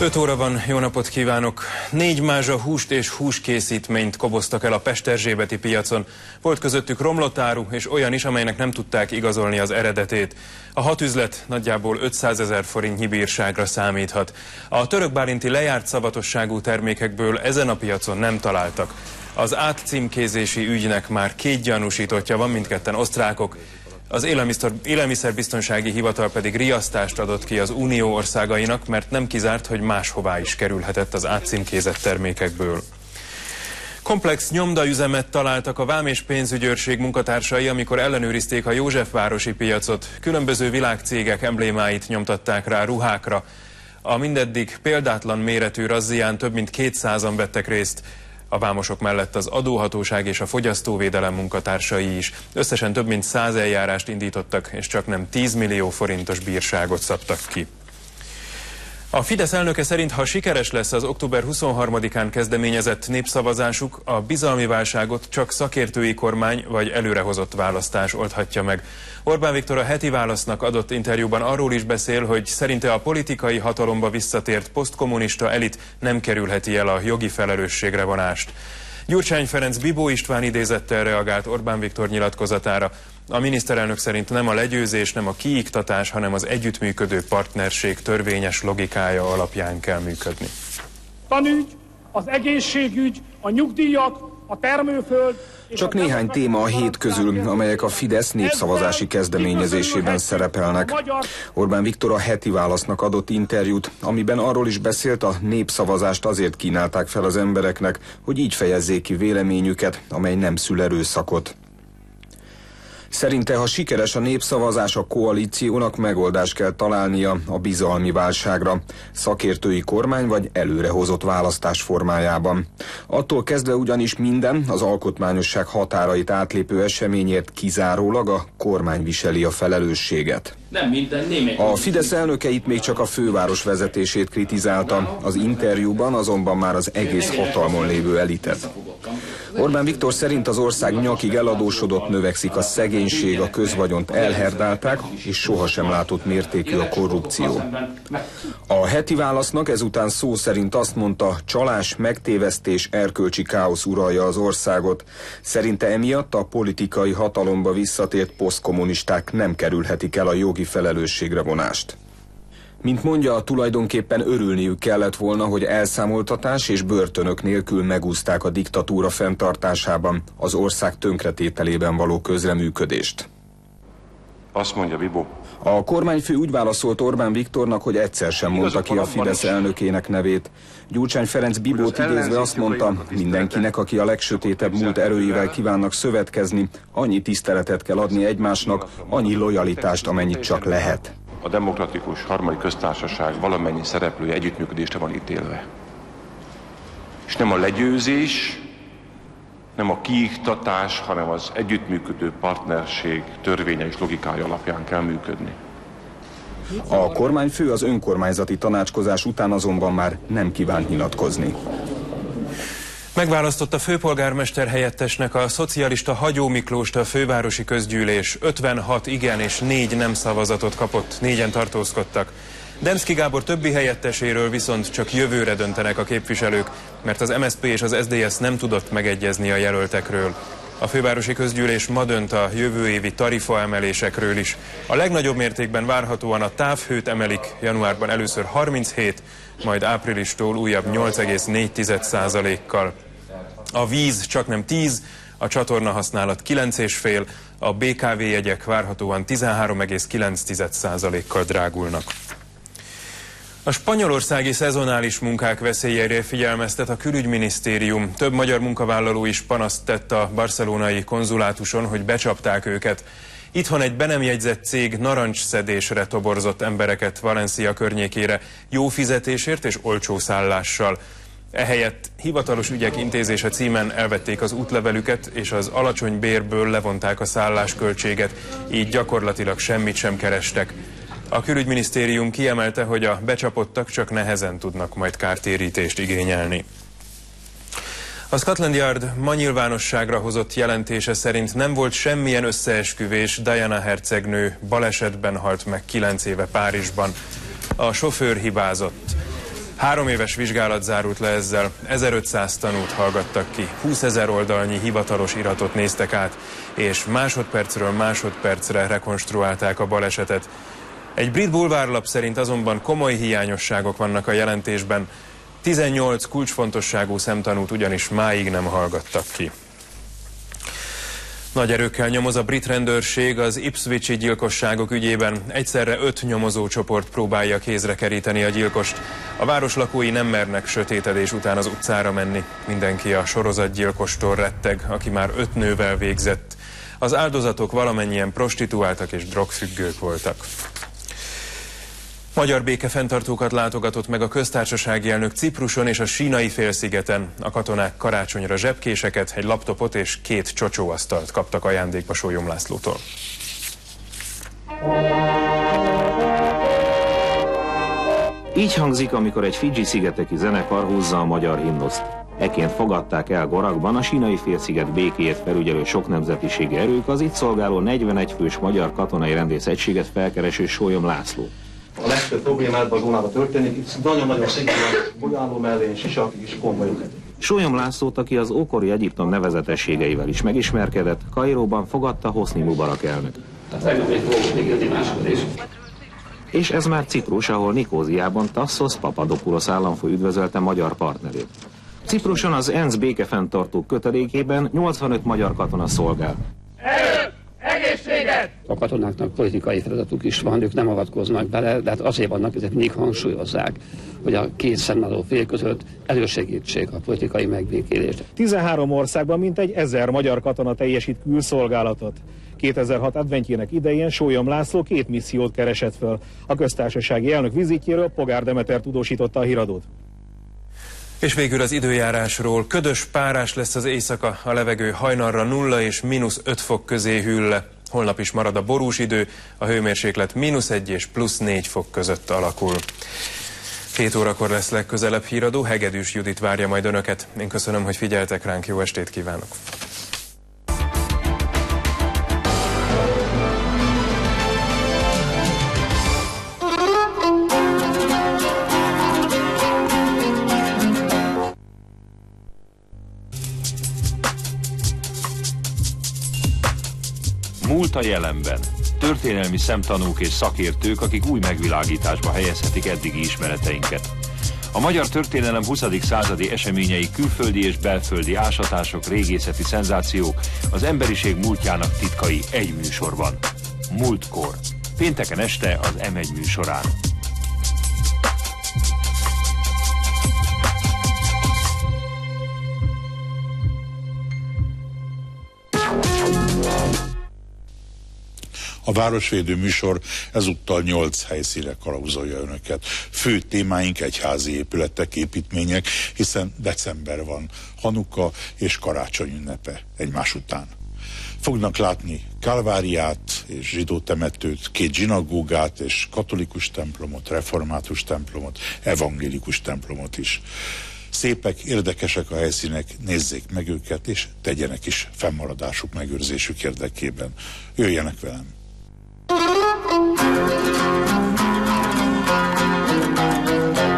5 óra van, jó napot kívánok! 4 mázsa húst és húskészítményt koboztak el a pesterzsébeti piacon. Volt közöttük romlott áru és olyan is, amelynek nem tudták igazolni az eredetét. A 6 üzlet nagyjából 500 000 forintnyi bírságra számíthat. A törökbálinti lejárt szavatosságú termékekből ezen a piacon nem találtak. Az átcímkézési ügynek már 2 gyanúsítottja van, mindketten osztrákok. Az Élelmiszerbiztonsági Hivatal pedig riasztást adott ki az Unió országainak, mert nem kizárt, hogy máshová is kerülhetett az átcímkézett termékekből. Komplex nyomdaüzemet találtak a Vám és Pénzügyőrség munkatársai, amikor ellenőrizték a Józsefvárosi piacot. Különböző világcégek emblémáit nyomtatták rá ruhákra. A mindeddig példátlan méretű razzián több mint 200-an vettek részt. A vámosok mellett az adóhatóság és a fogyasztóvédelem munkatársai is. Összesen több mint 100 eljárást indítottak, és csaknem 10 millió forintos bírságot szabtak ki. A Fidesz elnöke szerint, ha sikeres lesz az október 23-án kezdeményezett népszavazásuk, a bizalmi válságot csak szakértői kormány vagy előrehozott választás oldhatja meg. Orbán Viktor a Heti Válasznak adott interjúban arról is beszél, hogy szerinte a politikai hatalomba visszatért posztkommunista elit nem kerülheti el a jogi felelősségre vonást. Gyurcsány Ferenc Bibó István idézettel reagált Orbán Viktor nyilatkozatára. A miniszterelnök szerint nem a legyőzés, nem a kiiktatás, hanem az együttműködő partnerség törvényes logikája alapján kell működni. Tanügy, az egészségügy, a nyugdíjak, a termőföld... Csak néhány téma a 7 közül, amelyek a Fidesz népszavazási kezdeményezésében szerepelnek. Orbán Viktor a Heti Válasznak adott interjút, amiben arról is beszélt, a népszavazást azért kínálták fel az embereknek, hogy így fejezzék ki véleményüket, amely nem szül erőszakot. Szerinte, ha sikeres a népszavazás, a koalíciónak megoldást kell találnia a bizalmi válságra, szakértői kormány vagy előrehozott választás formájában. Attól kezdve ugyanis minden, az alkotmányosság határait átlépő eseményért kizárólag a kormány viseli a felelősséget. A Fidesz elnöke itt még csak a főváros vezetését kritizálta, az interjúban azonban már az egész hatalmon lévő elitet. Orbán Viktor szerint az ország nyakig eladósodott, növekszik a szegénység, a közvagyont elherdálták, és sohasem látott mértékű a korrupció. A Heti Válasznak ezután szó szerint azt mondta, csalás, megtévesztés, erkölcsi káosz uralja az országot. Szerinte emiatt a politikai hatalomba visszatért posztkommunisták nem kerülhetik el a jogi felelősségre vonást. Mint mondja, tulajdonképpen örülniük kellett volna, hogy elszámoltatás és börtönök nélkül megúszták a diktatúra fenntartásában, az ország tönkretételében való közreműködést. Azt mondja Bibó. A kormányfő úgy válaszolt Orbán Viktornak, hogy egyszer sem mondta ki a Fidesz elnökének nevét. Gyurcsány Ferenc Bibót idézve azt mondta, mindenkinek, aki a legsötétebb múlt erőivel kívánnak szövetkezni, annyi tiszteletet kell adni egymásnak, annyi lojalitást, amennyit csak lehet. A demokratikus harmadik köztársaság valamennyi szereplője együttműködésre van ítélve. És nem a legyőzés, nem a kiiktatás, hanem az együttműködő partnerség törvénye és logikája alapján kell működni. A kormányfő az önkormányzati tanácskozás után azonban már nem kívánt nyilatkozni. Megválasztotta főpolgármester helyettesnek a szocialista Hagyó Miklóst a fővárosi közgyűlés. 56 igen és 4 nem szavazatot kapott, 4-en tartózkodtak. Demszky Gábor többi helyetteséről viszont csak jövőre döntenek a képviselők, mert az MSZP és az SZDSZ nem tudott megegyezni a jelöltekről. A fővárosi közgyűlés ma dönt a jövő évi tarifaemelésekről is. A legnagyobb mértékben várhatóan a távhőt emelik, januárban először 37, majd áprilistól újabb 8,4%-kal. A víz csaknem 10, a csatorna használat 9,5, a BKV jegyek várhatóan 13,9%-kal drágulnak. A spanyolországi szezonális munkák veszélyére figyelmeztet a külügyminisztérium. Több magyar munkavállaló is panaszt tett a barcelonai konzulátuson, hogy becsapták őket. Itthon egy be nem jegyzett cég narancsszedésre toborzott embereket Valencia környékére jó fizetésért és olcsó szállással. Ehelyett hivatalos ügyek intézése címen elvették az útlevelüket, és az alacsony bérből levonták a szállásköltséget, így gyakorlatilag semmit sem kerestek. A külügyminisztérium kiemelte, hogy a becsapottak csak nehezen tudnak majd kártérítést igényelni. A Scotland Yard ma nyilvánosságra hozott jelentése szerint nem volt semmilyen összeesküvés, Diana hercegnő balesetben halt meg 9 éve Párizsban. A sofőr hibázott. 3 éves vizsgálat zárult le ezzel, 1500 tanút hallgattak ki, 20 000 oldalnyi hivatalos iratot néztek át, és másodpercről másodpercre rekonstruálták a balesetet. Egy brit bulvárlap szerint azonban komoly hiányosságok vannak a jelentésben, 18 kulcsfontosságú szemtanút ugyanis máig nem hallgattak ki. Nagy erőkkel nyomoz a brit rendőrség az Ipswichi gyilkosságok ügyében. Egyszerre 5 nyomozócsoport próbálja kézre keríteni a gyilkost. A város lakói nem mernek sötétedés után az utcára menni. Mindenki a sorozatgyilkostól retteg, aki már 5 nővel végzett. Az áldozatok valamennyien prostituáltak és drogfüggők voltak. Magyar békefenntartókat látogatott meg a köztársasági elnök Cipruson és a Sínai-félszigeten. A katonák karácsonyra zsebkéseket, egy laptopot és 2 csocsóasztalt kaptak ajándékba Sólyom Lászlótól. Így hangzik, amikor egy Fidzsi-szigeteki zenekar húzza a magyar himnuszt. Ekként fogadták el Gorakban a Sínai-félsziget békéjét felügyelő soknemzetiségi erők az itt szolgáló 41 fős magyar katonai rendészegységet felkereső Sólyom László. A legtöbb probléma ebben a zónában történik, itt nagyon-nagyon szigorúan bolyánló mellén, sisakig és konvojok. Sólyom Lászlót, aki az ókori Egyiptom nevezetességeivel is megismerkedett, Kairóban fogadta Hosni Mubarak elnök. És ez már Ciprus, ahol Nikóziában Tassos Papadopoulos államfő üdvözölte magyar partnerét. Cipruson az ENSZ békefenntartók kötelékében 85 magyar katona szolgál. Egészséget! A katonáknak politikai feladatuk is van, ők nem avatkoznak bele, de hát azért vannak, ezek mindig hangsúlyozzák, hogy a két szemmeló fél között elősegítsék a politikai megbékélést. 13 országban mintegy 1000 magyar katona teljesít külszolgálatot. 2006 adventjének idején Sólyom László 2 missziót keresett föl. A köztársasági elnök vizitjéről Pogár Demeter tudósította a híradót. És végül az időjárásról. Ködös, párás lesz az éjszaka, a levegő hajnalra 0 és -5 fok közé hűl le. Holnap is marad a borús idő, a hőmérséklet -1 és +4 fok között alakul. 2 órakor lesz legközelebb híradó, Hegedűs Judit várja majd önöket. Én köszönöm, hogy figyeltek ránk, jó estét kívánok! Múlt a jelenben. Történelmi szemtanúk és szakértők, akik új megvilágításba helyezhetik eddigi ismereteinket. A magyar történelem 20. századi eseményei, külföldi és belföldi ásatások, régészeti szenzációk, az emberiség múltjának titkai egy műsorban. Múltkor. Pénteken este az M1 műsorán. A Városvédő műsor ezúttal 8 helyszínre kalauzolja önöket. Fő témáink egyházi épületek, építmények, hiszen december van, Hanuka és karácsony ünnepe egymás után. Fognak látni Kálváriát és zsidó temetőt, 2 zsinagógát és katolikus templomot, református templomot, evangélikus templomot is. Szépek, érdekesek a helyszínek, nézzék meg őket, és tegyenek is fennmaradásuk, megőrzésük érdekében. Jöjjenek velem!